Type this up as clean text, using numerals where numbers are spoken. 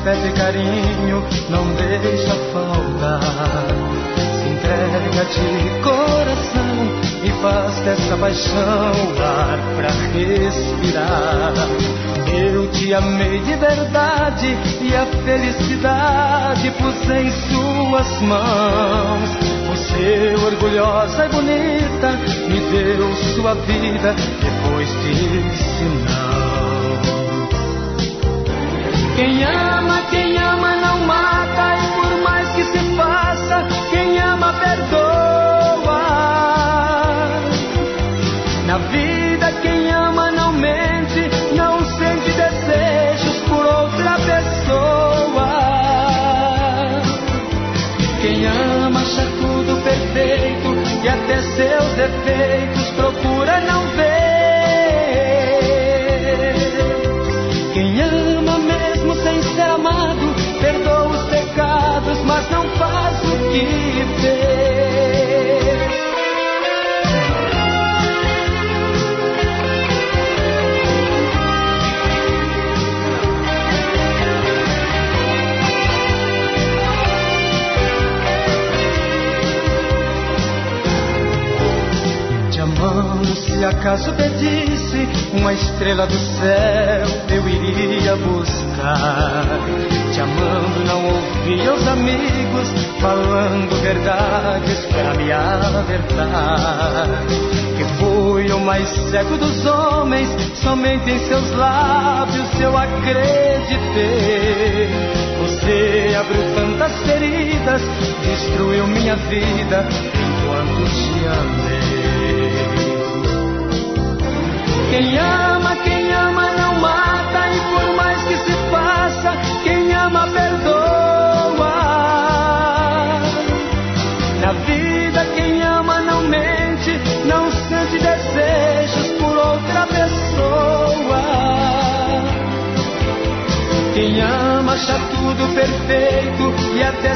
afeto e carinho não deixa faltar. Se entrega de coração e faz dessa paixão o ar pra respirar. Eu te amei de verdade e a felicidade pus em suas mãos. Você, orgulhosa e bonita, me deu sua vida, depois disse não. Quem ama não mata, e por mais que se faça, quem ama perdoa. Na vida quem ama não mente, não sente desejos por outra pessoa. Quem ama acha tudo perfeito e até seus defeitos procura não ver. Quem ama mesmo sem ser amado, perdoa os pecados, mas não faz o que fez. Te amando, se acaso pedisse uma estrela do céu, eu iria buscar. Te amando, não ouvia os amigos falando verdades pra me alertar. Que fui o mais cego dos homens, somente em seus lábios eu acreditei. Você abriu tantas feridas, destruiu minha vida enquanto te amei. Quem ama não mata, e por mais que se faça, quem ama perdoa. Na vida quem ama não mente, não sente desejos por outra pessoa. Quem ama acha tudo perfeito e até